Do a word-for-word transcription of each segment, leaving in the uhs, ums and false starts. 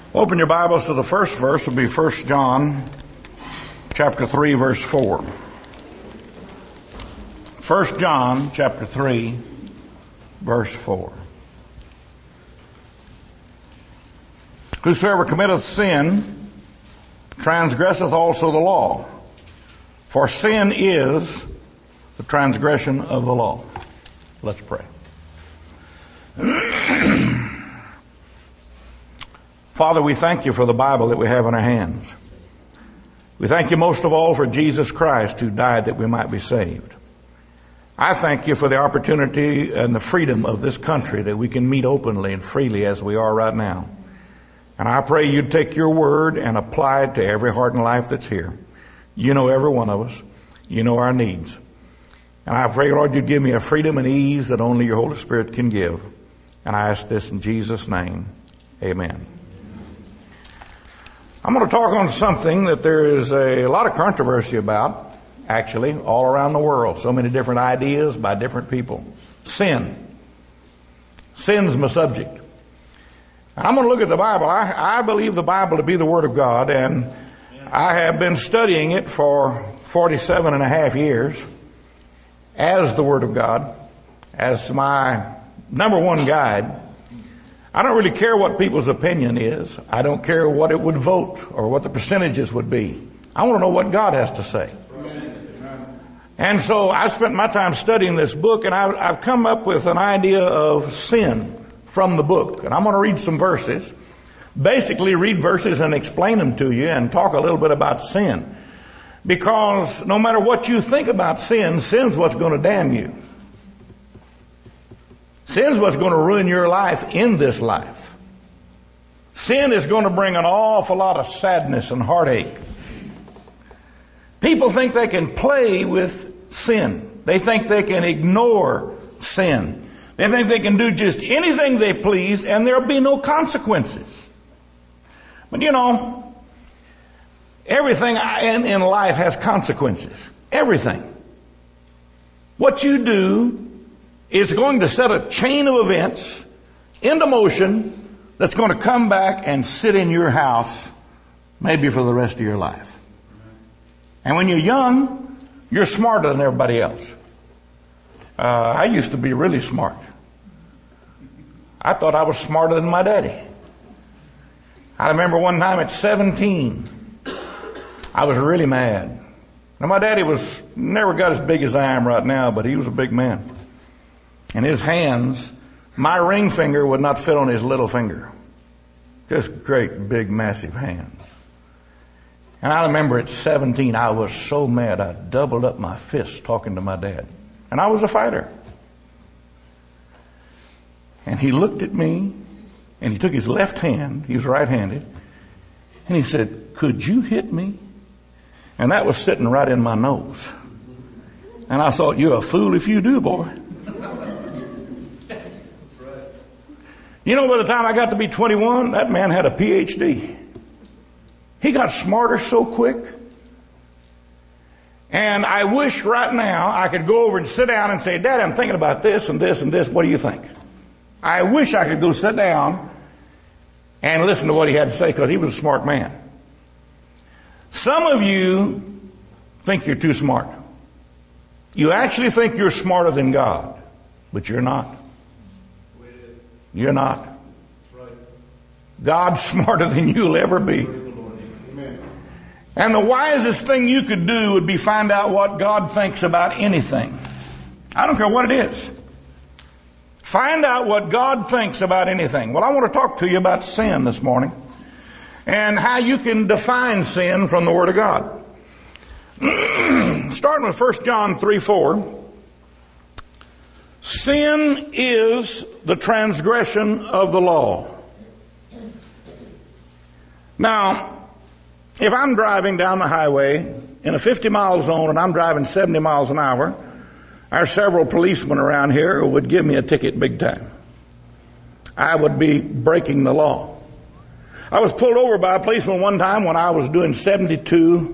Open your Bibles to the first verse. Will be First John chapter three, verse four. First John chapter three, verse four. Whosoever committeth sin transgresseth also the law, for sin is the transgression of the law. Let's pray. Father, we thank you for the Bible that we have in our hands. We thank you most of all for Jesus Christ who died that we might be saved. I thank you for the opportunity and the freedom of this country that we can meet openly and freely as we are right now. And I pray you'd take your word and apply it to every heart and life that's here. You know every one of us. You know our needs. And I pray, Lord, you'd give me a freedom and ease that only your Holy Spirit can give. And I ask this in Jesus' name. Amen. I'm going to talk on something that there is a lot of controversy about, actually, all around the world. So many different ideas by different people. Sin. Sin's my subject. And I'm going to look at the Bible. I, I believe the Bible to be the Word of God, and I have been studying it for forty-seven and a half years as the Word of God, as my number one guide. I don't really care what people's opinion is. I don't care what it would vote or what the percentages would be. I want to know what God has to say. And so I spent my time studying this book, and I've, I've come up with an idea of sin from the book. And I'm going to read some verses. Basically read verses and explain them to you and talk a little bit about sin. Because no matter what you think about sin, sin's what's going to damn you. Sin's what's going to ruin your life in this life. Sin is going to bring an awful lot of sadness and heartache. People think they can play with sin. They think they can ignore sin. They think they can do just anything they please and there'll be no consequences. But you know, everything in, in life has consequences. Everything. What you do is going to set a chain of events into motion that's going to come back and sit in your house maybe for the rest of your life. And when you're young, you're smarter than everybody else. Uh, I used to be really smart. I thought I was smarter than my daddy. I remember one time at seventeen, I was really mad. Now my daddy was never got as big as I am right now, but he was a big man. And his hands, my ring finger would not fit on his little finger. Just great, big, massive hands. And I remember at seventeen, I was so mad, I doubled up my fists talking to my dad. And I was a fighter. And he looked at me, and he took his left hand, he was right-handed, and he said, "Could you hit me?" And that was sitting right in my nose. And I thought, "You're a fool if you do, boy." You know, by the time I got to be twenty-one, that man had a P H D. He got smarter so quick. And I wish right now I could go over and sit down and say, "Dad, I'm thinking about this and this and this. What do you think?" I wish I could go sit down and listen to what he had to say, because he was a smart man. Some of you think you're too smart. You actually think you're smarter than God, but you're not. You're not. God's smarter than you'll ever be. And the wisest thing you could do would be find out what God thinks about anything. I don't care what it is. Find out what God thinks about anything. Well, I want to talk to you about sin this morning and how you can define sin from the Word of God. Starting with First John three four. Sin is the transgression of the law. Now, if I'm driving down the highway in a fifty mile zone and I'm driving seventy miles an hour, our several policemen around here would give me a ticket big time. I would be breaking the law. I was pulled over by a policeman one time when I was doing seventy-two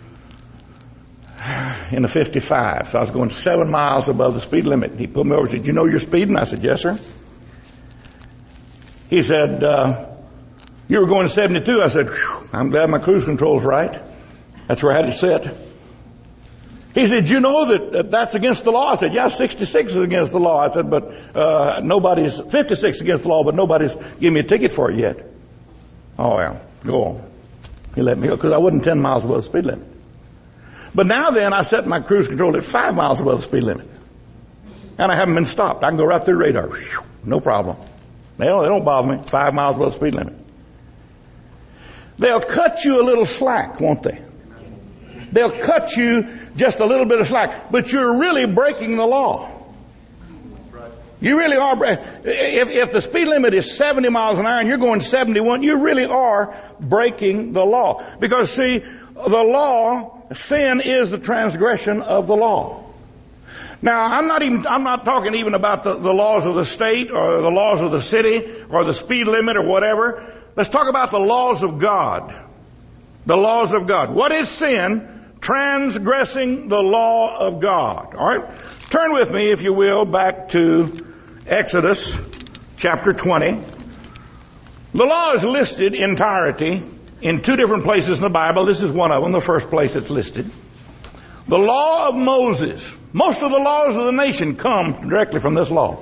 in a fifty-five. So I was going seven miles above the speed limit. He pulled me over and said, "You know you're speeding?" I said, "Yes, sir." He said, uh, You were going seventy-two. I said, "Whew, I'm glad my cruise control's right. That's where I had it set." He said, "You know that, that that's against the law?" I said, "Yeah, sixty-six is against the law." I said, "But uh, nobody's, fifty-six against the law, but nobody's given me a ticket for it yet." "Oh, well, go on." He let me go because I wasn't ten miles above the speed limit. But now then, I set my cruise control at five miles above the speed limit. And I haven't been stopped. I can go right through the radar. Whew, no problem. They don't, they don't bother me. Five miles above the speed limit. They'll cut you a little slack, won't they? They'll cut you just a little bit of slack. But you're really breaking the law. You really are. If, if the speed limit is seventy miles an hour and you're going seventy-one, you really are breaking the law. Because see, the law, sin is the transgression of the law. Now, I'm not even, I'm not talking even about the, the laws of the state or the laws of the city or the speed limit or whatever. Let's talk about the laws of God. The laws of God. What is sin? Transgressing the law of God. All right? Turn with me, if you will, back to Exodus chapter twenty. The law is listed in entirety in two different places in the Bible. This is one of them, the first place it's listed. The law of Moses. Most of the laws of the nation come directly from this law.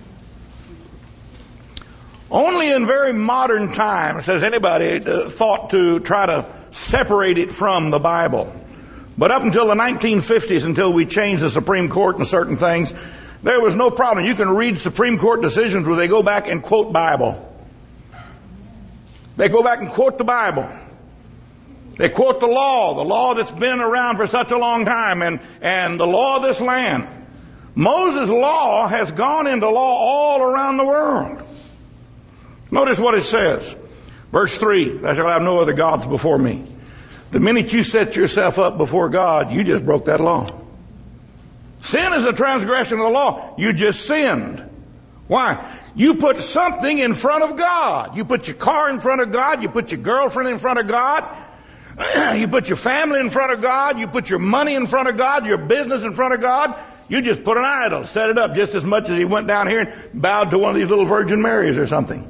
Only in very modern times has anybody uh, thought to try to separate it from the Bible. But up until the nineteen fifties, until we changed the Supreme Court and certain things, there was no problem. You can read Supreme Court decisions where they go back and quote Bible. They go back and quote the Bible. They quote the law, the law that's been around for such a long time, and, and the law of this land. Moses' law has gone into law all around the world. Notice what it says. Verse three, "Thou shalt have no other gods before me." The minute you set yourself up before God, you just broke that law. Sin is a transgression of the law. You just sinned. Why? You put something in front of God. You put your car in front of God. You put your girlfriend in front of God. You put your family in front of God. You put your money in front of God. Your business in front of God. You just put an idol, set it up just as much as he went down here and bowed to one of these little Virgin Marys or something.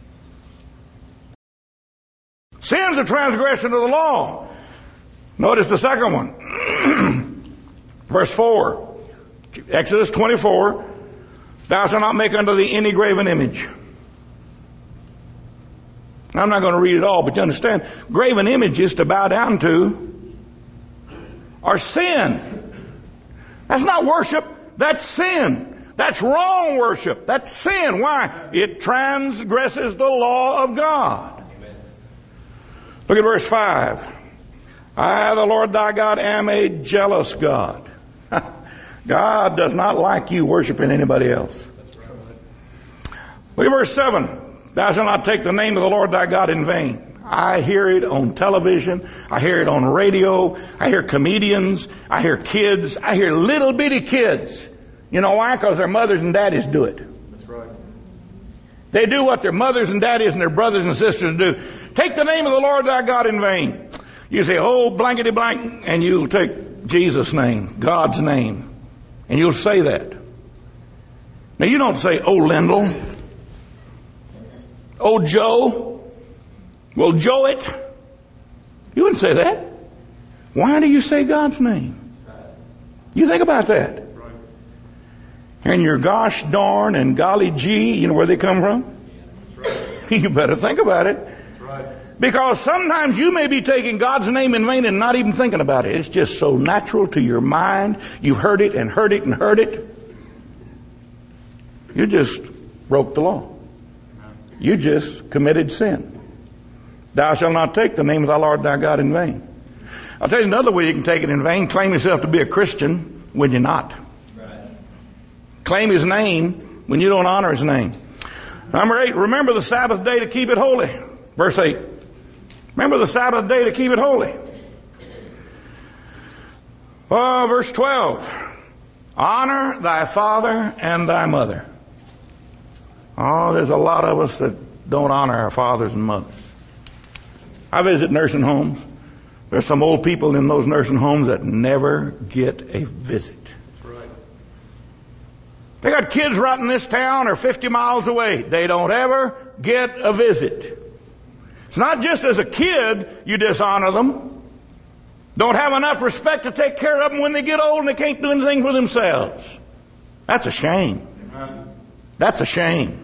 Sin's a transgression of the law. Notice the second one. Verse four. Exodus twenty-four. "Thou shalt not make unto thee any graven image." I'm not going to read it all, but you understand, graven images to bow down to are sin. That's not worship. That's sin. That's wrong worship. That's sin. Why? It transgresses the law of God. Amen. Look at verse five. "I, the Lord thy God, am a jealous God." God does not like you worshiping anybody else. Look at verse seven. "Thou shalt not take the name of the Lord thy God in vain." I hear it on television. I hear it on radio. I hear comedians. I hear kids. I hear little bitty kids. You know why? Because their mothers and daddies do it. That's right. They do what their mothers and daddies and their brothers and sisters do. Take the name of the Lord thy God in vain. You say, "Oh, blankety blank," and you'll take Jesus' name, God's name, and you'll say that. Now you don't say, "Oh, Lindell," "Oh, Joe," "Well, Joe it." You wouldn't say that. Why do you say God's name? You think about that. And your gosh darn and golly gee, you know where they come from? You better think about it. Because sometimes you may be taking God's name in vain and not even thinking about it. It's just so natural to your mind. You've heard it and heard it and heard it. You just broke the law. You just committed sin. "Thou shalt not take the name of thy Lord thy God in vain." I'll tell you another way you can take it in vain. Claim yourself to be a Christian when you're not. Right. Claim his name when you don't honor his name. Number eight, "Remember the Sabbath day to keep it holy." Verse eight. Remember the Sabbath day to keep it holy. Oh, verse twelve. "Honor thy father and thy mother." Oh, there's a lot of us that don't honor our fathers and mothers. I visit nursing homes. There's some old people in those nursing homes that never get a visit. That's right. They got kids right in this town or fifty miles away. They don't ever get a visit. It's not just as a kid you dishonor them. Don't have enough respect to take care of them when they get old and they can't do anything for themselves. That's a shame. That's a shame.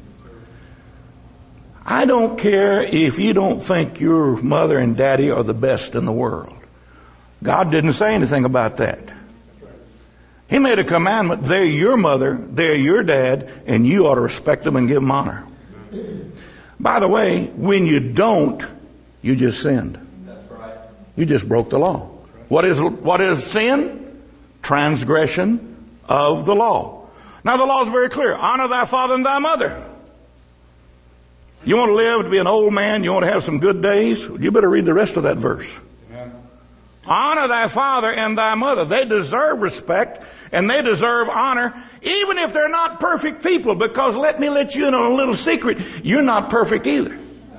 I don't care if you don't think your mother and daddy are the best in the world. God didn't say anything about that. He made a commandment. They're your mother, they're your dad, and you ought to respect them and give them honor. By the way, when you don't, you just sinned. That's right. You just broke the law. What is, what is sin? Transgression of the law. Now the law is very clear. Honor thy father and thy mother. You want to live to be an old man, you want to have some good days, you better read the rest of that verse. Amen. Honor thy father and thy mother. They deserve respect and they deserve honor, even if they're not perfect people, because let me let you in on a little secret, you're not perfect either.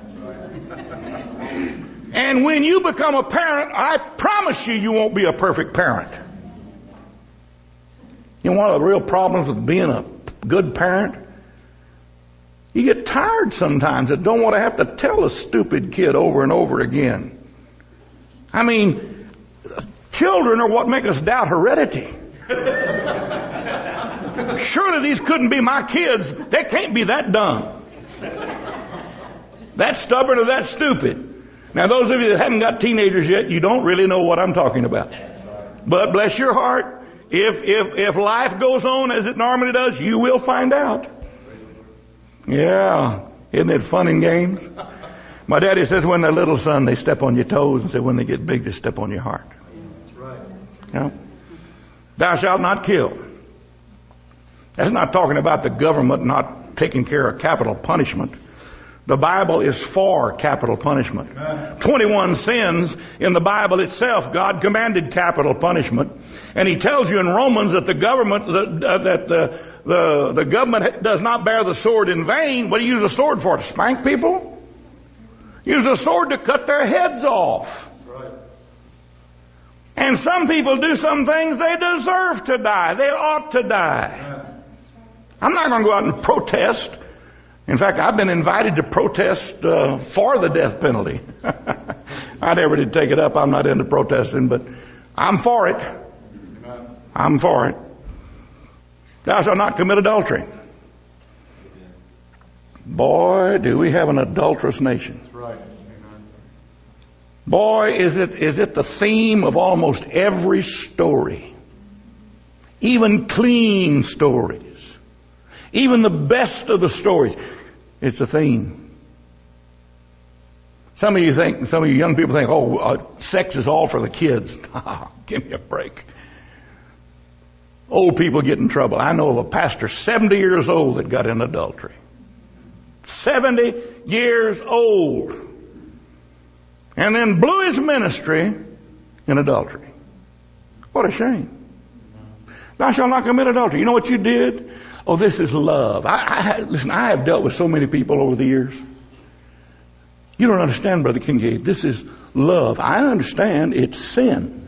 And when you become a parent, I promise you, you won't be a perfect parent. You know, one of the real problems with being a good parent, you get tired sometimes and don't want to have to tell a stupid kid over and over again. I mean, children are what make us doubt heredity. Surely these couldn't be my kids. They can't be that dumb, that stubborn, or that stupid. Now, those of you that haven't got teenagers yet, you don't really know what I'm talking about. But bless your heart, if if if life goes on as it normally does, you will find out. Yeah, isn't it fun and games? My daddy says when they're little, son, they step on your toes, and said when they get big, they step on your heart. That's right. Yeah. Thou shalt not kill. That's not talking about the government not taking care of capital punishment. The Bible is for capital punishment. twenty-one sins in the Bible itself, God commanded capital punishment. And he tells you in Romans that the government, that, that the, the, the government does not bear the sword in vain. What do you use a sword for? To spank people? Use a sword to cut their heads off. Right. And some people do some things they deserve to die. They ought to die. I'm not going to go out and protest. In fact, I've been invited to protest uh, for the death penalty. I never did take it up. I'm not into protesting, but I'm for it. I'm for it. Thou shalt not commit adultery. Boy, do we have an adulterous nation. That's right. Boy, is it is it the theme of almost every story. Even clean stories. Even the best of the stories. It's a theme. Some of you think, some of you young people think, oh, uh, sex is all for the kids. Give me a break. Old people get in trouble. I know of a pastor seventy years old that got in adultery. seventy years old. And then blew his ministry in adultery. What a shame. Thou shalt not commit adultery. You know what you did? Oh, this is love. I, I, listen, I have dealt with so many people over the years. You don't understand, Brother Kincaid. This is love. I understand it's sin.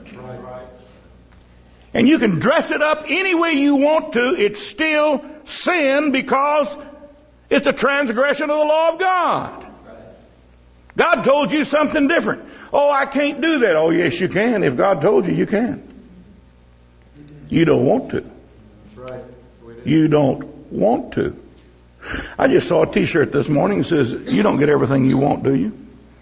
And you can dress it up any way you want to. It's still sin because it's a transgression of the law of God. God told you something different. Oh, I can't do that. Oh, yes, you can. If God told you, you can. You don't want to. You don't want to. I just saw a t-shirt this morning that says, you don't get everything you want, do you?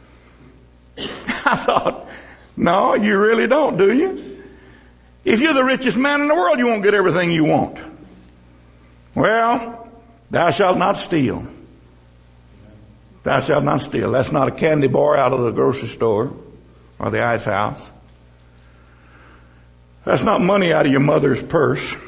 I thought, no, you really don't, do you? If you're the richest man in the world, you won't get everything you want. Well, thou shalt not steal. Thou shalt not steal. That's not a candy bar out of the grocery store or the ice house. That's not money out of your mother's purse.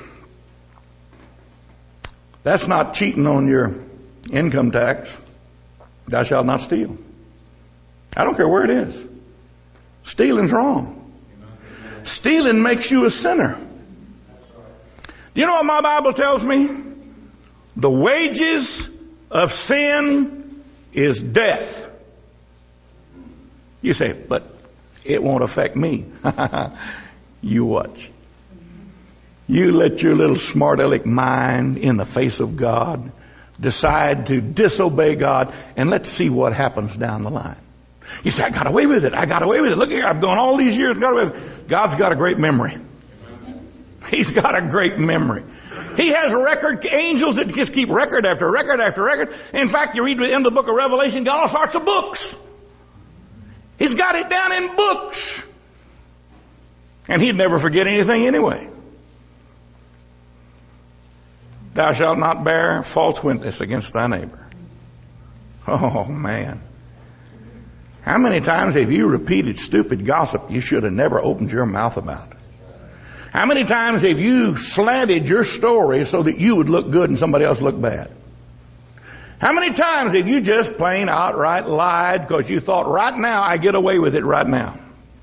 That's not cheating on your income tax. Thou shalt not steal. I don't care where it is. Stealing's wrong. Stealing makes you a sinner. Do you know what my Bible tells me? The wages of sin is death. You say, but it won't affect me. You watch. You let your little smart aleck mind in the face of God decide to disobey God, and let's see what happens down the line. You say, I got away with it. I got away with it. Look here, I've gone all these years. Got away with it. God's got a great memory. He's got a great memory. He has record angels that just keep record after record after record. In fact, you read the end of the book of Revelation, got all sorts of books. He's got it down in books. And he'd never forget anything anyway. Thou shalt not bear false witness against thy neighbor. Oh, man. How many times have you repeated stupid gossip you should have never opened your mouth about? How many times have you slanted your story so that you would look good and somebody else look bad? How many times have you just plain outright lied because you thought, right now, I get away with it right now?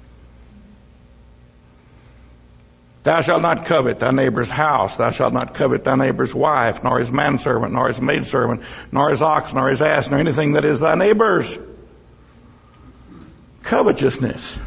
Thou shalt not covet thy neighbor's house. Thou shalt not covet thy neighbor's wife, nor his manservant, nor his maidservant, nor his ox, nor his ass, nor anything that is thy neighbor's. Covetousness.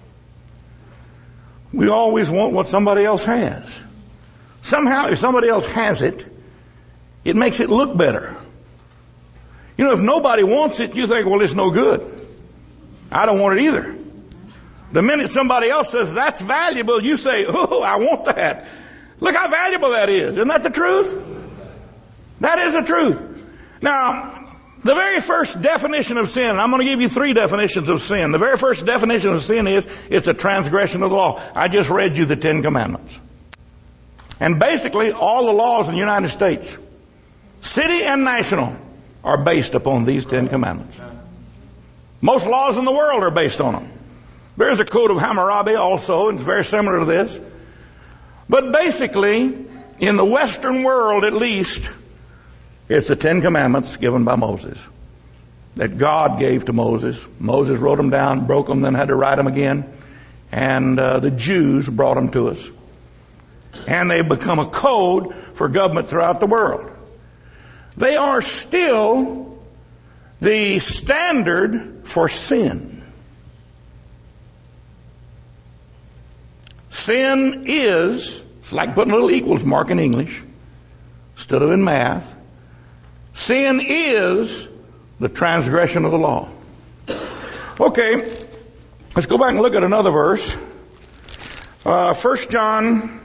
We always want what somebody else has. Somehow, if somebody else has it, it makes it look better. You know, if nobody wants it, you think, well, it's no good. I don't want it either. The minute somebody else says, that's valuable, you say, oh, I want that. Look how valuable that is. Isn't that the truth? That is the truth. Now, the very first definition of sin, I'm going to give you three definitions of sin. The very first definition of sin is, it's a transgression of the law. I just read you the Ten Commandments. And basically, all the laws in the United States, city and national, are based upon these Ten Commandments. Most laws in the world are based on them. There's a Code of Hammurabi also, and it's very similar to this. But basically, in the Western world at least, it's the Ten Commandments given by Moses, that God gave to Moses. Moses wrote them down, broke them, then had to write them again. And uh, the Jews brought them to us. And they've become a code for government throughout the world. They are still the standard for sin. Sin is, it's like putting a little equals mark in English instead of in math. Sin is the transgression of the law. Okay, let's go back and look at another verse. Uh, First John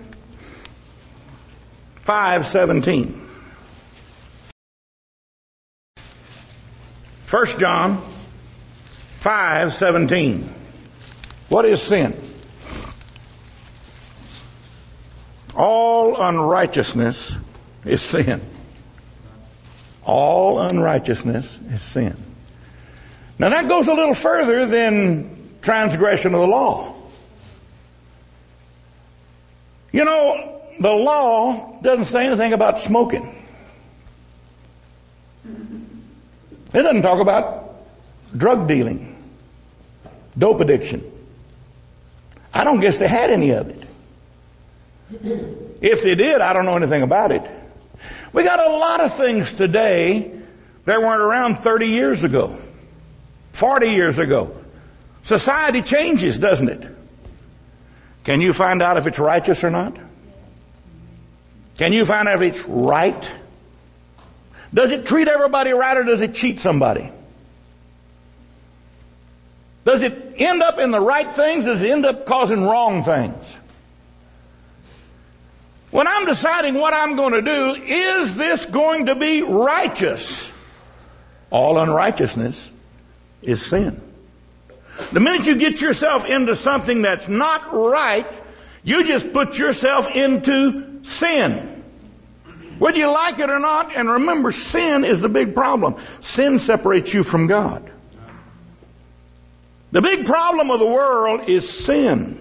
five seventeen. First John five seventeen. What is sin? All unrighteousness is sin. All unrighteousness is sin. Now that goes a little further than transgression of the law. You know, the law doesn't say anything about smoking. It doesn't talk about drug dealing, dope addiction. I don't guess they had any of it. If they did, I don't know anything about it. We got a lot of things today that weren't around thirty years ago, forty years ago. Society changes, doesn't it? Can you find out if it's righteous or not? Can you find out if it's right? Does it treat everybody right, or does it cheat somebody? Does it end up in the right things? Does it end up causing wrong things? When I'm deciding what I'm going to do, is this going to be righteous? All unrighteousness is sin. The minute you get yourself into something that's not right, you just put yourself into sin. Whether you like it or not, and remember, sin is the big problem. Sin separates you from God. The big problem of the world is sin.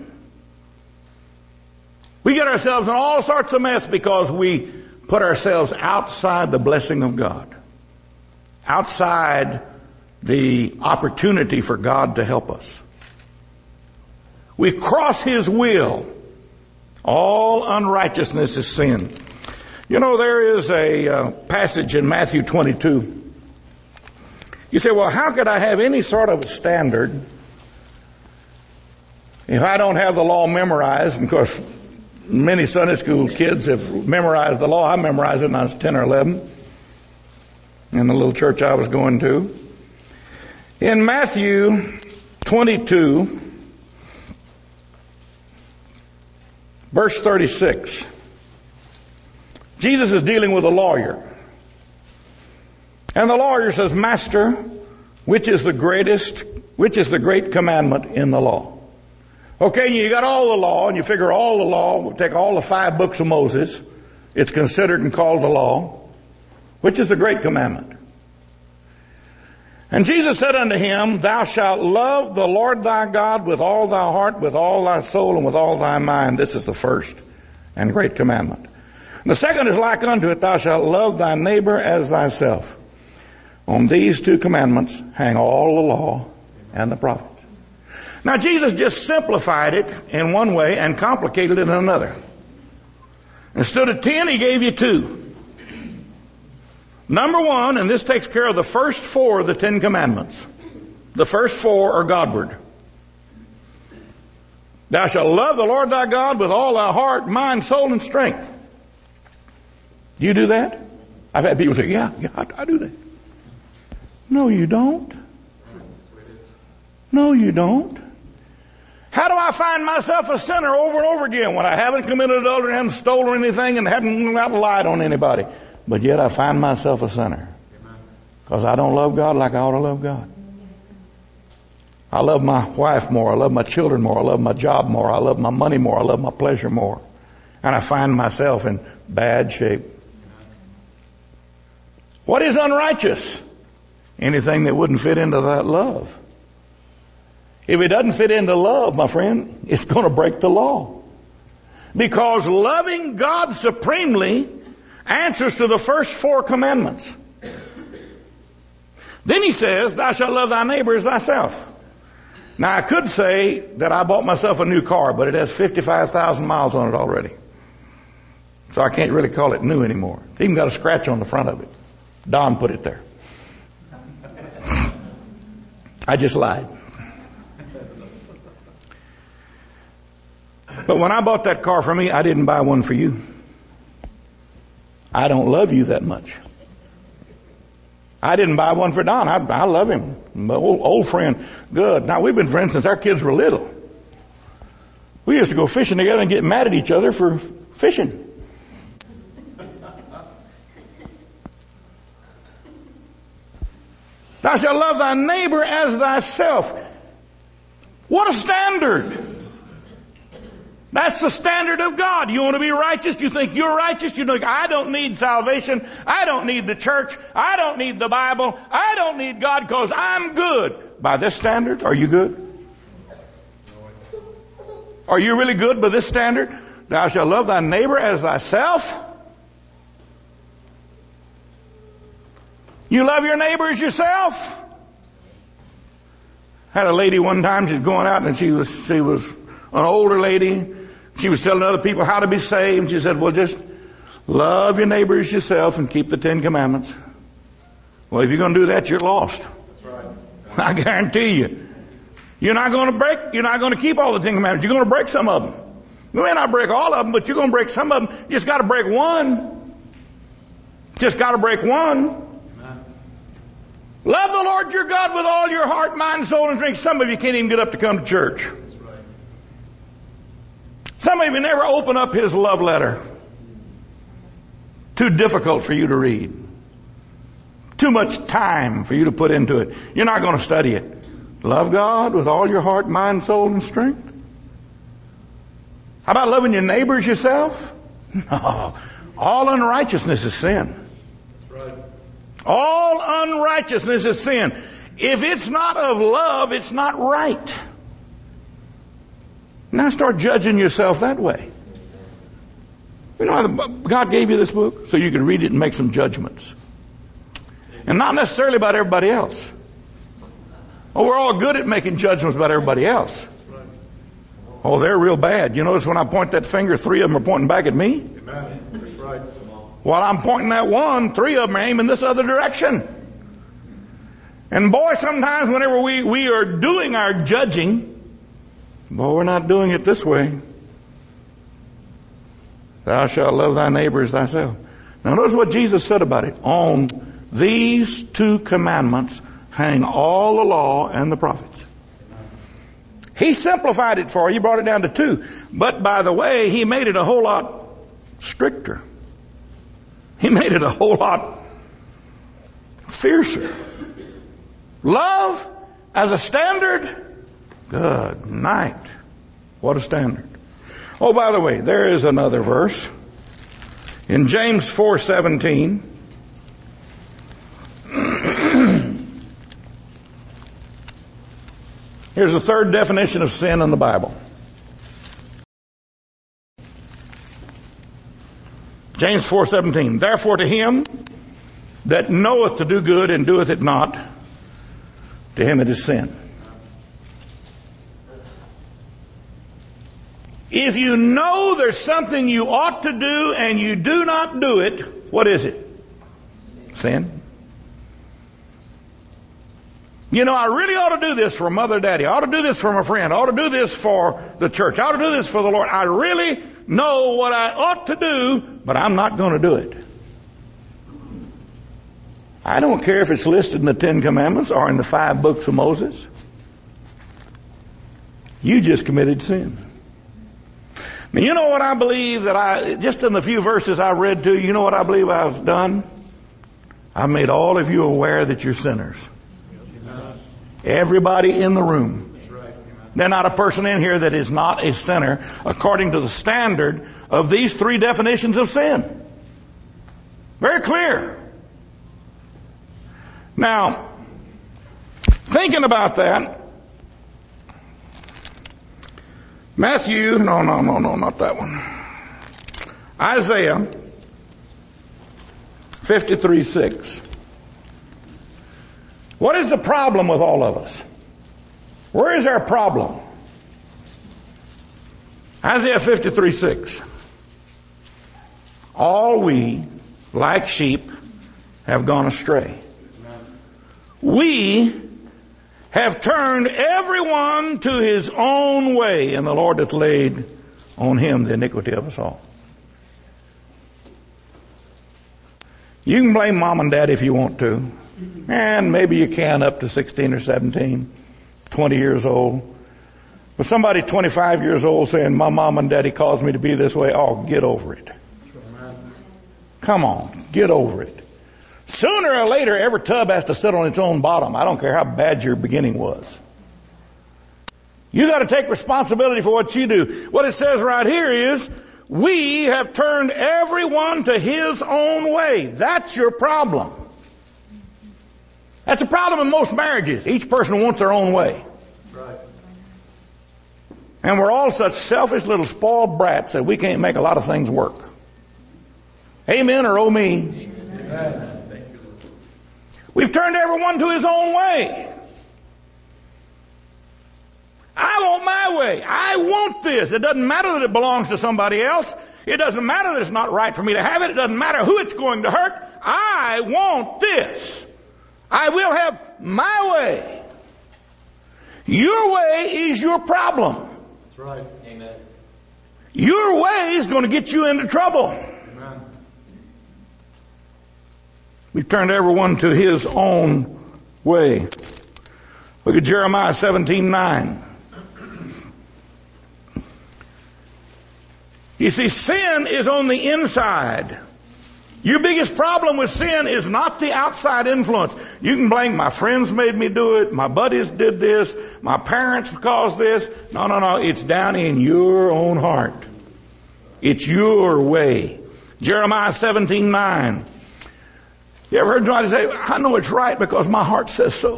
We get ourselves in all sorts of mess because we put ourselves outside the blessing of God, outside the opportunity for God to help us. We cross His will. All unrighteousness is sin. You know, there is a uh, passage in Matthew twenty-two. You say, well, how could I have any sort of a standard if I don't have the law memorized? And of course, many Sunday school kids have memorized the law. I memorized it when I was ten or eleven in the little church I was going to. In Matthew twenty-two, verse thirty-six. Jesus is dealing with a lawyer. And the lawyer says, Master, which is the greatest, which is the great commandment in the law? Okay, you got all the law, and you figure all the law, we'll take all the five books of Moses. It's considered and called the law. Which is the great commandment? And Jesus said unto him, Thou shalt love the Lord thy God with all thy heart, with all thy soul, and with all thy mind. This is the first and great commandment. And the second is like unto it, Thou shalt love thy neighbor as thyself. On these two commandments hang all the law and the prophets. Now Jesus just simplified it in one way and complicated it in another. Instead of ten, he gave you two. Number one, and this takes care of the first four of the Ten Commandments. The first four are Godward. Thou shalt love the Lord thy God with all thy heart, mind, soul, and strength. Do you do that? I've had people say, yeah, yeah, I, I do that. No, you don't. No, you don't. How do I find myself a sinner over and over again when I haven't committed adultery, haven't stolen anything, and haven't lied on anybody? But yet I find myself a sinner. Because I don't love God like I ought to love God. I love my wife more. I love my children more. I love my job more. I love my money more. I love my pleasure more. And I find myself in bad shape. What is unrighteous? Anything that wouldn't fit into that love. If it doesn't fit into love, my friend, it's going to break the law. Because loving God supremely answers to the first four commandments. Then he says, Thou shalt love thy neighbor as thyself. Now I could say that I bought myself a new car, but it has fifty-five thousand miles on it already. So I can't really call it new anymore. It's even got a scratch on the front of it. Don put it there. I just lied. But when I bought that car for me, I didn't buy one for you. I don't love you that much. I didn't buy one for Don. I, I love him. My old, old friend. Good. Now, we've been friends since our kids were little. We used to go fishing together and get mad at each other for fishing. Thou shalt love thy neighbor as thyself. What a standard. That's the standard of God. You want to be righteous? You think you're righteous? You think, I don't need salvation. I don't need the church. I don't need the Bible. I don't need God because I'm good. By this standard, are you good? Are you really good by this standard? Thou shalt love thy neighbor as thyself. You love your neighbor as yourself. Had a lady one time, she's going out and she was, she was an older lady. She was telling other people how to be saved. She said, well, just love your neighbor as yourself and keep the Ten Commandments. Well, if you're going to do that, you're lost. That's right. I guarantee you. You're not going to break, you're not going to keep all the Ten Commandments. You're going to break some of them. You may not break all of them, but you're going to break some of them. You just got to break one. Just got to break one. Love the Lord your God with all your heart, mind, soul, and strength. Some of you can't even get up to come to church. That's right. Some of you never open up his love letter. Too difficult for you to read. Too much time for you to put into it. You're not going to study it. Love God with all your heart, mind, soul, and strength. How about loving your neighbors yourself? No. All unrighteousness is sin. All unrighteousness is sin. If it's not of love, it's not right. Now start judging yourself that way. You know, God gave you this book so you can read it and make some judgments. And not necessarily about everybody else. Oh, we're all good at making judgments about everybody else. Oh, they're real bad. You notice when I point that finger, three of them are pointing back at me? Amen. That's right. While I'm pointing that one, three of them are aiming this other direction. And boy, sometimes whenever we, we are doing our judging, boy, we're not doing it this way. Thou shalt love thy neighbor as thyself. Now notice what Jesus said about it. On these two commandments hang all the law and the prophets. He simplified it for you, brought it down to two. But by the way, he made it a whole lot stricter. He made it a whole lot fiercer. Love as a standard? Good night. What a standard. Oh, by the way, there is another verse. In James four seventeen. Here's the third definition of sin in the Bible. James four seventeen. Therefore to him that knoweth to do good and doeth it not, to him it is sin. If you know there's something you ought to do and you do not do it, what is it? Sin. You know, I really ought to do this for mother, daddy. I ought to do this for my friend. I ought to do this for the church. I ought to do this for the Lord. I really know what I ought to do, but I'm not going to do it. I don't care if it's listed in the Ten Commandments or in the five books of Moses. You just committed sin. Now, you know what I believe that I, just in the few verses I read to you, you know what I believe I've done? I've made all of you aware that you're sinners. Everybody in the room. There's not a person in here that is not a sinner according to the standard of these three definitions of sin. Very clear. Now, thinking about that, Matthew, no, no, no, no, not that one. Isaiah fifty-three six. What is the problem with all of us? Where is our problem? Isaiah fifty-three six. All we, like sheep, have gone astray. We have turned everyone to his own way, and the Lord hath laid on him the iniquity of us all. You can blame mom and dad if you want to. And maybe you can up to sixteen or seventeen, twenty years old. But somebody twenty-five years old saying, my mom and daddy caused me to be this way, oh, get over it. Come on, get over it. Sooner or later, every tub has to sit on its own bottom. I don't care how bad your beginning was. You got to take responsibility for what you do. What it says right here is, we have turned everyone to his own way. That's your problem. That's a problem in most marriages. Each person wants their own way. Right. And we're all such selfish little spoiled brats that we can't make a lot of things work. Amen or oh me? Amen. We've turned everyone to his own way. I want my way. I want this. It doesn't matter that it belongs to somebody else. It doesn't matter that it's not right for me to have it. It doesn't matter who it's going to hurt. I want this. I will have my way. Your way is your problem. That's right. Amen. Your way is going to get you into trouble. Amen. We turned everyone to his own way. Look at Jeremiah seventeen nine. You see, sin is on the inside. Your biggest problem with sin is not the outside influence. You can blame my friends made me do it, my buddies did this, my parents caused this. No, no, no. It's down in your own heart. It's your way. Jeremiah seventeen nine. You ever heard somebody say, I know it's right because my heart says so?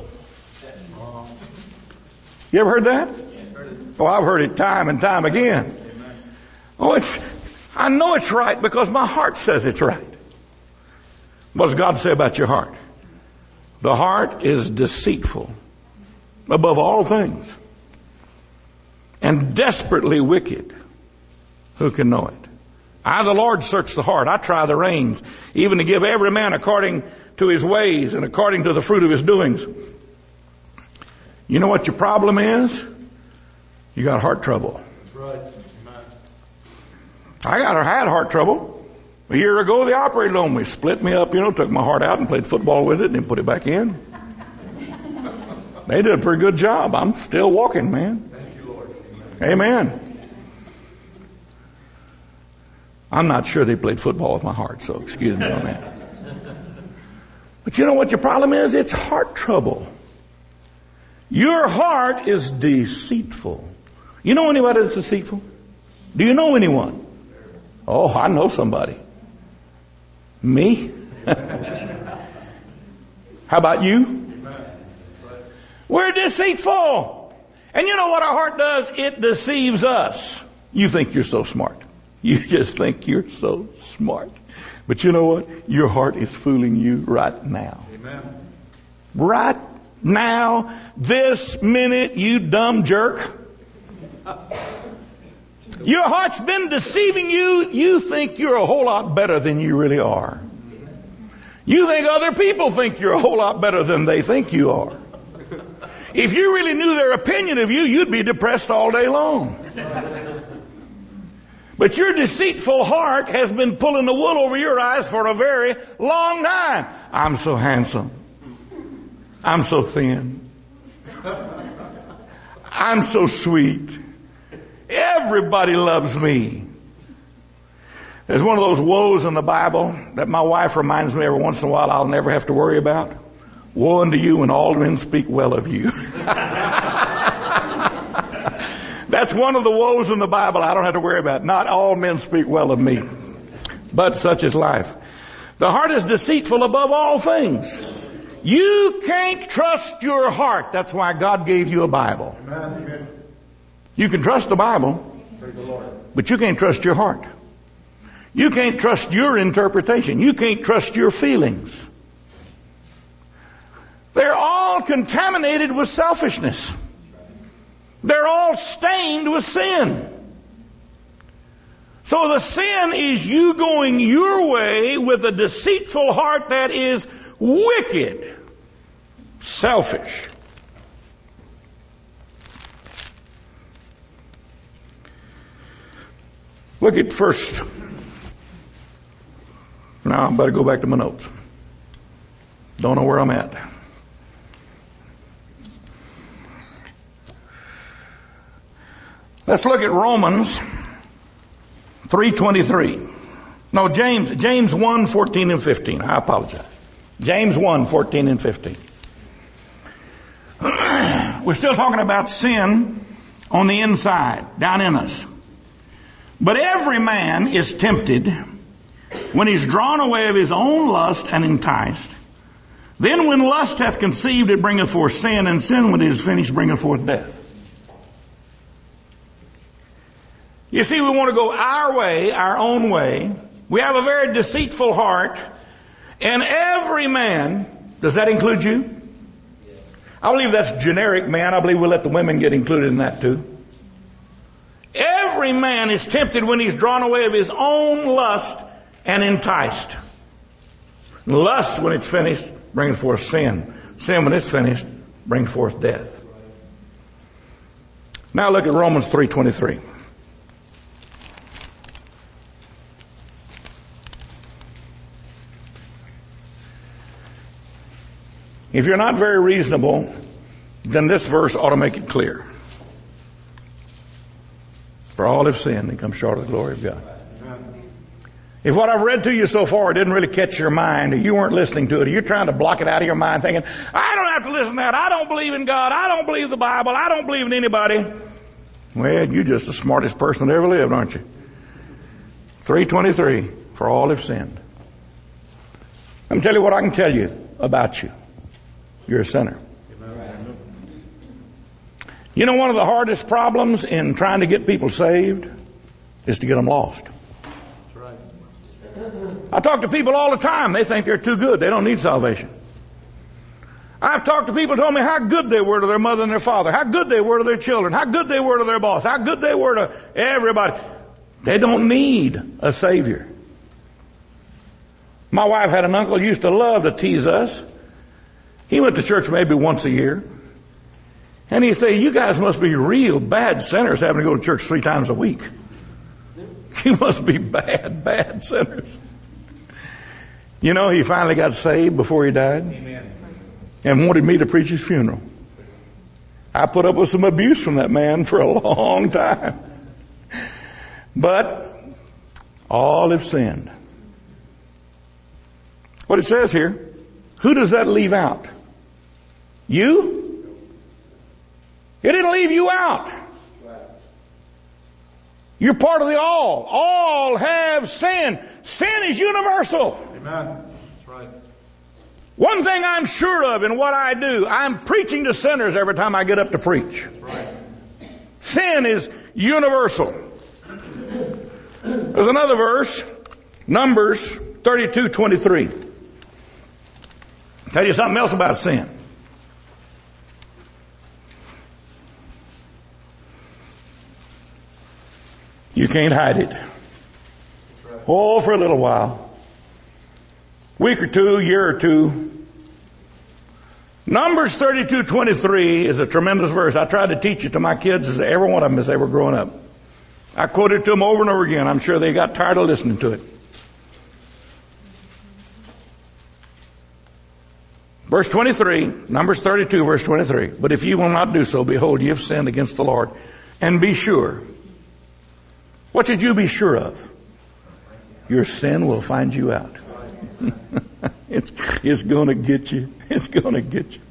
You ever heard that? Oh, I've heard it time and time again. Oh, it's, I know it's right because my heart says it's right. What does God say about your heart? The heart is deceitful above all things and desperately wicked. Who can know it? I, the Lord, search the heart. I try the reins, even to give every man according to his ways and according to the fruit of his doings. You know what your problem is? You got heart trouble. That's right. I got I had heart trouble. A year ago, they operated on me, split me up, you know, took my heart out and played football with it and then put it back in. They did a pretty good job. I'm still walking, man. Thank you, Amen. I'm not sure they played football with my heart, so excuse me on that. But you know what your problem is? It's heart trouble. Your heart is deceitful. You know anybody that's deceitful? Do you know anyone? Oh, I know somebody. Me? How about you? We're deceitful. And you know what our heart does? It deceives us. You think you're so smart. You just think you're so smart. But you know what? Your heart is fooling you right now. Amen. Right now, this minute, you dumb jerk. Your heart's been deceiving you. You think you're a whole lot better than you really are. You think other people think you're a whole lot better than they think you are. If you really knew their opinion of you, you'd be depressed all day long. But your deceitful heart has been pulling the wool over your eyes for a very long time. I'm so handsome. I'm so thin. I'm so sweet. Everybody loves me. There's one of those woes in the Bible that my wife reminds me every once in a while I'll never have to worry about. Woe unto you when all men speak well of you. That's one of the woes in the Bible I don't have to worry about. Not all men speak well of me. But such is life. The heart is deceitful above all things. You can't trust your heart. That's why God gave you a Bible. You can trust the Bible, but you can't trust your heart. You can't trust your interpretation. You can't trust your feelings. They're all contaminated with selfishness. They're all stained with sin. So the sin is you going your way with a deceitful heart that is wicked, selfish. Look at first. Now I better go back to my notes. Don't know where I'm at. Let's look at Romans three twenty-three. No, James, James one, fourteen and fifteen. I apologize. James one, fourteen and fifteen. We're still talking about sin on the inside, down in us. But every man is tempted when he's drawn away of his own lust and enticed. Then when lust hath conceived, it bringeth forth sin, and sin when it is finished bringeth forth death. You see, we want to go our way, our own way. We have a very deceitful heart. And every man, does that include you? I believe that's generic man. I believe we'll let the women get included in that too. Every man is tempted when he's drawn away of his own lust and enticed. Lust, when it's finished, brings forth sin. Sin, when it's finished, brings forth death. Now look at Romans three twenty-three. If you're not very reasonable, then this verse ought to make it clear. For all have sinned and come short of the glory of God. If what I've read to you so far didn't really catch your mind, or you weren't listening to it, or you're trying to block it out of your mind thinking, I don't have to listen to that. I don't believe in God. I don't believe the Bible. I don't believe in anybody. Well, you're just the smartest person that ever lived, aren't you? three twenty-three, for all have sinned. Let me tell you what I can tell you about you. You're a sinner. You know, one of the hardest problems in trying to get people saved is to get them lost. That's right. I talk to people all the time. They think they're too good. They don't need salvation. I've talked to people who told me how good they were to their mother and their father, how good they were to their children, how good they were to their boss, how good they were to everybody. They don't need a Savior. My wife had an uncle who used to love to tease us. He went to church maybe once a year. And he'd say, you guys must be real bad sinners having to go to church three times a week. You must be bad, bad sinners. You know, he finally got saved before he died. Amen. And wanted me to preach his funeral. I put up with some abuse from that man for a long time. But all have sinned. What it says here, who does that leave out? You? It didn't leave you out. You're part of the all. All have sinned. Sin is universal. Amen. That's right. One thing I'm sure of in what I do, I'm preaching to sinners every time I get up to preach. That's right. Sin is universal. There's another verse, Numbers thirty-two twenty-three. Tell you something else about sin. You can't hide it. Oh, for a little while. Week or two, year or two. Numbers thirty-two twenty-three is a tremendous verse. I tried to teach it to my kids, every one of them, as they were growing up. I quoted it to them over and over again. I'm sure they got tired of listening to it. Verse twenty-three, Numbers thirty-two, verse twenty-three. But if you will not do so, behold, ye have sinned against the Lord. And be sure. What should you be sure of? Your sin will find you out. it's it's going to get you. It's going to get you.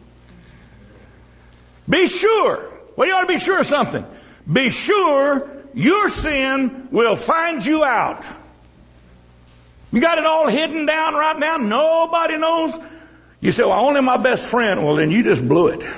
Be sure. Well, you ought to be sure of something. Be sure your sin will find you out. You got it all hidden down right now. Nobody knows. You say, well, only my best friend. Well, then you just blew it.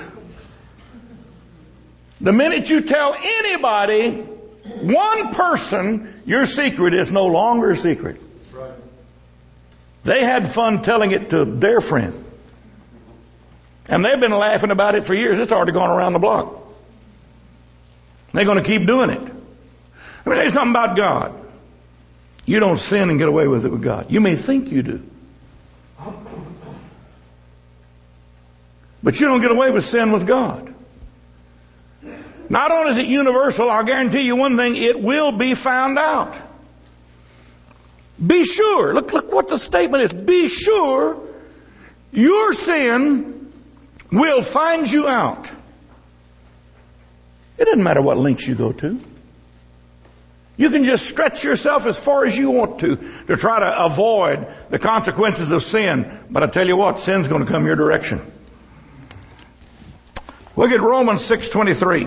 The minute you tell anybody, one person, your secret is no longer a secret. Right. They had fun telling it to their friend. And they've been laughing about it for years. It's already gone around the block. They're going to keep doing it. Let me tell you something about God. You don't sin and get away with it with God. You may think you do. But you don't get away with sin with God. Not only is it universal, I'll guarantee you one thing, it will be found out. Be sure. Look, look what the statement is. Be sure your sin will find you out. It doesn't matter what lengths you go to. You can just stretch yourself as far as you want to to try to avoid the consequences of sin. But I tell you what, sin's going to come your direction. Look at Romans six twenty-three.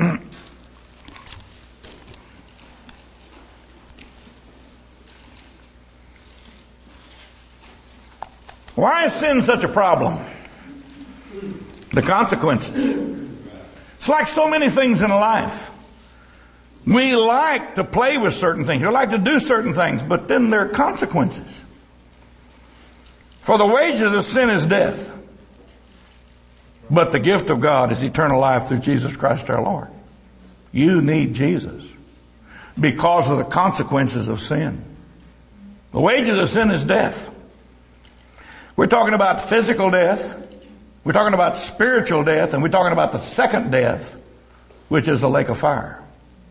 Why is sin such a problem? The consequences. It's like so many things in life. We like to play with certain things. We like to do certain things, but then there are consequences. For the wages of sin is death. But the gift of God is eternal life through Jesus Christ our Lord. You need Jesus because of the consequences of sin. The wages of sin is death. We're talking about physical death. We're talking about spiritual death. And we're talking about the second death, which is the lake of fire.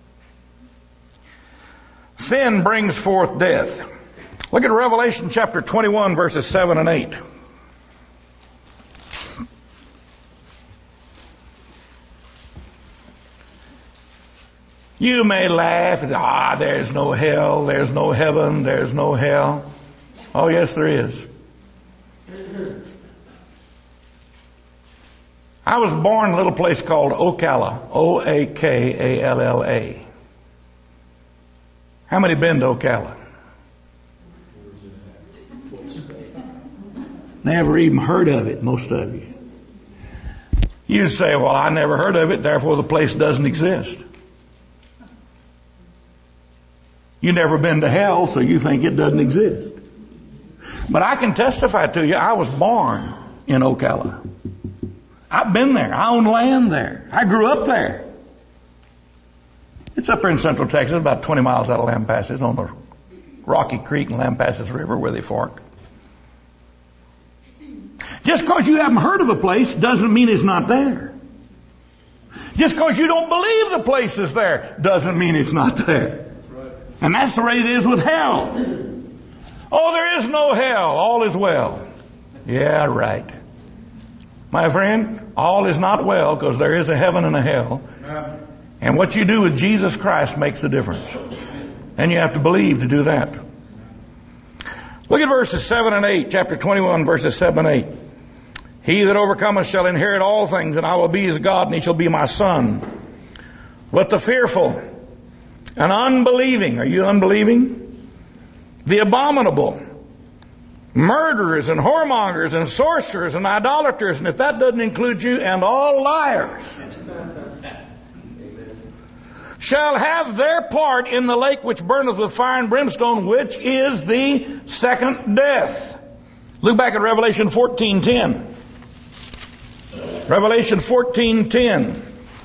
Sin brings forth death. Look at Revelation chapter twenty-one, verses seven and eight. You may laugh and say, ah, there's no hell, there's no heaven, there's no hell. Oh, yes, there is. I was born in a little place called Ocala, O A K A L L A. How many been to Ocala? Never even heard of it, most of you. You say, well, I never heard of it, therefore the place doesn't exist. You've never been to hell, so you think it doesn't exist. But I can testify to you, I was born in Ocala. I've been there. I own land there. I grew up there. It's up there in central Texas, about twenty miles out of Lampasas, on the Rocky Creek and Lampasas River where they fork. Just because you haven't heard of a place doesn't mean it's not there. Just because you don't believe the place is there doesn't mean it's not there. And that's the way it is with hell. Oh, there is no hell. All is well. Yeah, right. my friend, all is not well, because there is a heaven and a hell. And what you do with Jesus Christ makes the difference. And you have to believe to do that. Look at verses seven and eight, chapter twenty-one, verses seven and eight. He that overcometh shall inherit all things, and I will be his God, and he shall be my son. But the fearful and unbelieving, are you unbelieving? The abominable, murderers and whoremongers and sorcerers and idolaters, and if that doesn't include you, and all liars, shall have their part in the lake which burneth with fire and brimstone, which is the second death. Look back at Revelation fourteen ten. Revelation fourteen ten.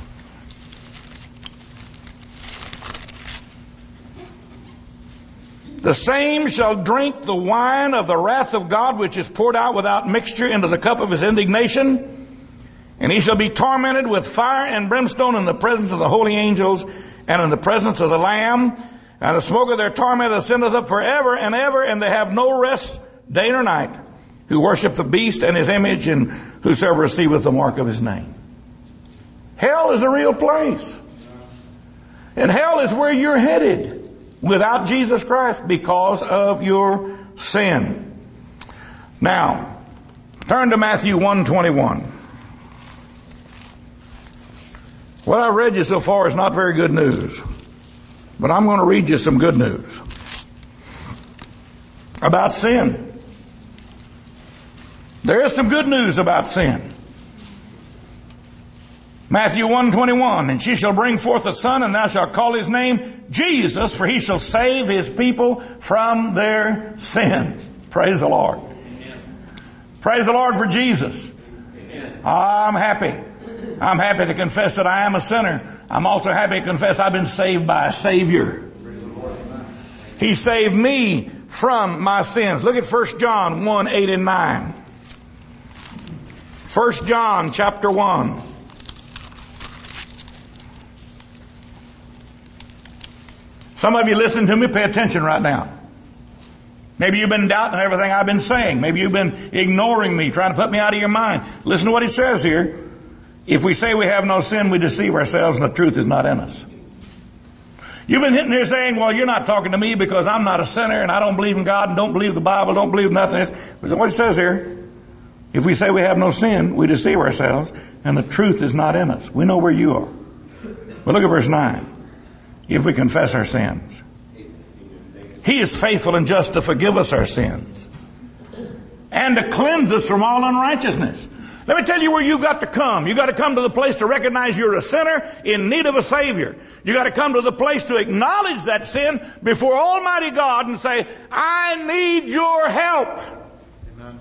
The same shall drink the wine of the wrath of God, which is poured out without mixture into the cup of his indignation. And he shall be tormented with fire and brimstone in the presence of the holy angels and in the presence of the Lamb. And the smoke of their torment ascendeth up forever and ever, and they have no rest day nor night, who worship the beast and his image, and whosoever receiveth the mark of his name. Hell is a real place. And hell is where you're headed without Jesus Christ because of your sin. Now, turn to Matthew one twenty-one. What I've read you so far is not very good news. But I'm going to read you some good news about sin. There is some good news about sin. Matthew one twenty-one, and she shall bring forth a son, and thou shalt call his name Jesus, for he shall save his people from their sins. Praise the Lord. Amen. Praise the Lord for Jesus. Amen. I'm happy. I'm happy to confess that I am a sinner. I'm also happy to confess I've been saved by a Savior. He saved me from my sins. Look at First John one, eight and nine. First John chapter one. Some of you listen to me, pay attention right now. Maybe you've been doubting everything I've been saying. Maybe you've been ignoring me, trying to put me out of your mind. Listen to what he says here. If we say we have no sin, we deceive ourselves, and the truth is not in us. You've been hitting here saying, well, you're not talking to me because I'm not a sinner and I don't believe in God and don't believe the Bible, don't believe nothing else. Listen what it says here. If we say we have no sin, we deceive ourselves, and the truth is not in us. We know where you are. But look at verse nine. If we confess our sins, he is faithful and just to forgive us our sins and to cleanse us from all unrighteousness. Let me tell you where you got to come. You got to come to the place to recognize you're a sinner in need of a Savior. You got to come to the place to acknowledge that sin before Almighty God and say, I need your help. Amen.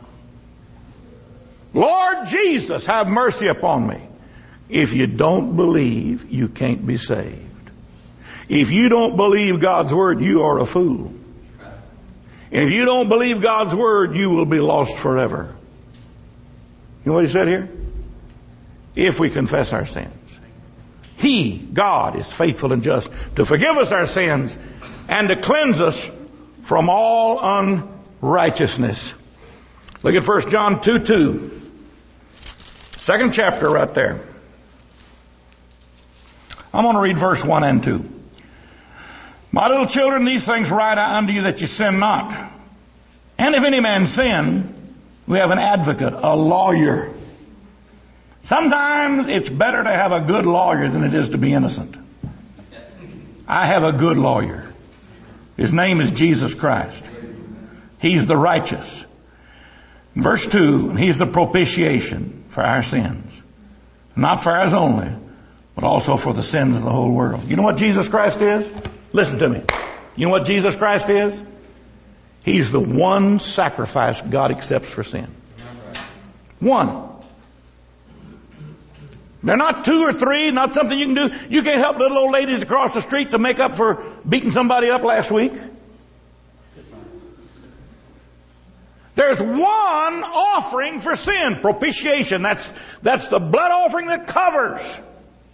Lord Jesus, have mercy upon me. If you don't believe, you can't be saved. If you don't believe God's Word, you are a fool. And if you don't believe God's Word, you will be lost forever. You know what he said here? If we confess our sins. He, God, is faithful and just to forgive us our sins and to cleanse us from all unrighteousness. Look at First John two two. Second chapter right there. I'm going to read verse one and two. My little children, these things write I unto you that you sin not. And if any man sin, we have an advocate, a lawyer. Sometimes it's better to have a good lawyer than it is to be innocent. I have a good lawyer. His name is Jesus Christ. He's the righteous. Verse two, he's the propitiation for our sins. Not for ours only, but also for the sins of the whole world. You know what Jesus Christ is? Listen to me. You know what Jesus Christ is? He's the one sacrifice God accepts for sin. One. They're not two or three, not something you can do. You can't help little old ladies across the street to make up for beating somebody up last week. There's one offering for sin, propitiation. That's, that's the blood offering that covers.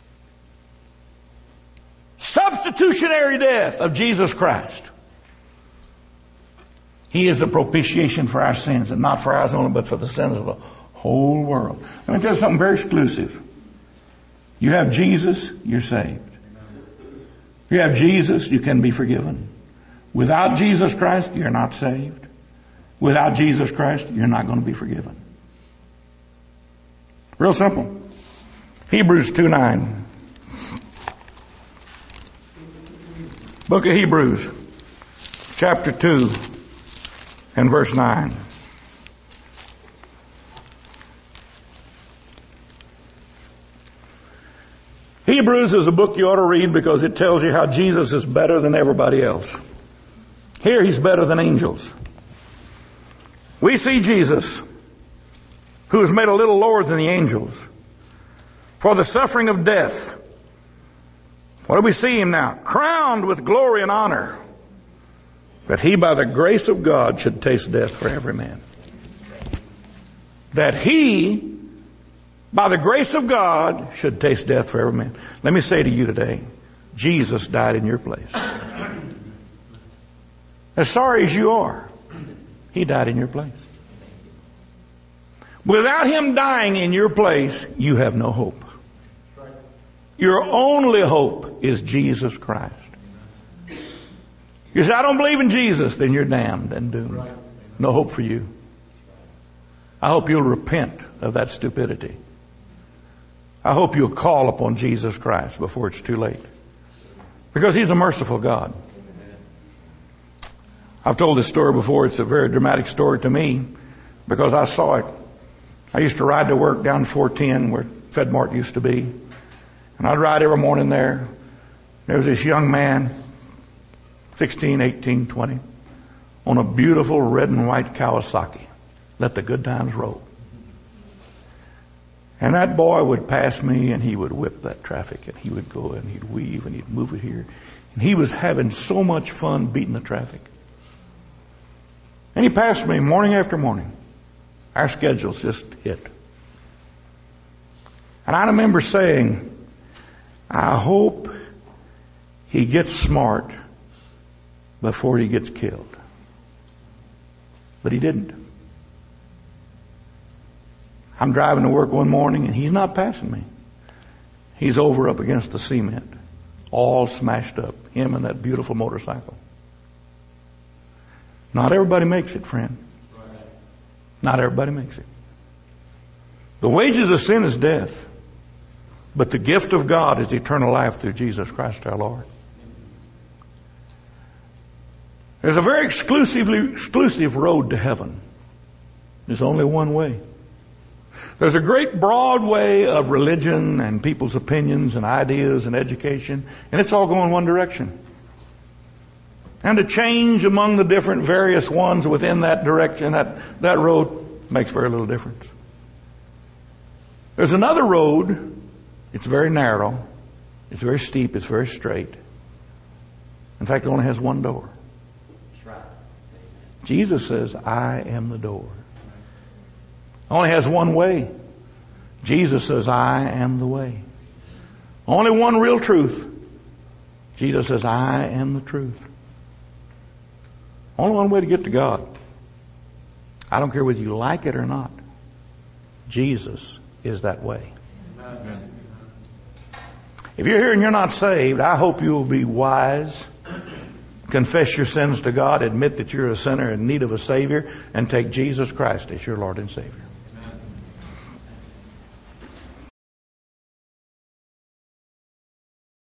Substitutionary death of Jesus Christ. He is the propitiation for our sins, and not for ours only, but for the sins of the Whole world. Let me tell you something very exclusive. You have Jesus, you're saved. You have Jesus, you can be forgiven. Without Jesus Christ, you're not saved. Without Jesus Christ, you're not going to be forgiven. Real simple. Hebrews two nine. Book of Hebrews, chapter two and verse nine. Hebrews is a book you ought to read because it tells you how Jesus is better than everybody else. Here he's better than angels. We see Jesus, who is made a little lower than the angels, for the suffering of death. What do we see him now? Crowned with glory and honor, that he by the grace of God should taste death for every man. That he by the grace of God should taste death for every man. Let me say to you today, Jesus died in your place. As sorry as you are, he died in your place. Without him dying in your place, you have no hope. Your only hope is Jesus Christ. You say, I don't believe in Jesus, then you're damned and doomed. No hope for you. I hope you'll repent of that stupidity. I hope you'll call upon Jesus Christ before it's too late. Because he's a merciful God. I've told this story before. It's a very dramatic story to me because I saw it. I used to ride to work down four ten where FedMart used to be. And I'd ride every morning there. There was this young man, sixteen, eighteen, twenty, on a beautiful red and white Kawasaki. Let the good times roll. And that boy would pass me and he would whip that traffic and he would go and he'd weave and he'd move it here. And he was having so much fun beating the traffic. And he passed me morning after morning. Our schedules just hit. And I remember saying, I hope he gets smart before he gets killed. But he didn't. I'm driving to work one morning and he's not passing me. He's over up against the cement, all smashed up, him and that beautiful motorcycle. Not everybody makes it, friend. Not everybody makes it. The wages of sin is death, but the gift of God is eternal life through Jesus Christ our Lord. There's a very exclusively exclusive road to heaven. There's only one way. There's a great broad way of religion and people's opinions and ideas and education, and it's all going one direction. And to change among the different various ones within that direction, that, that road makes very little difference. There's another road. It's very narrow. It's very steep. It's very straight. In fact, it only has one door. Jesus says, I am the door. Only has one way. Jesus says, I am the way. Only one real truth. Jesus says, I am the truth. Only one way to get to God. I don't care whether you like it or not. Jesus is that way. Amen. If you're here and you're not saved, I hope you'll be wise. Confess your sins to God. Admit that you're a sinner in need of a Savior. And take Jesus Christ as your Lord and Savior.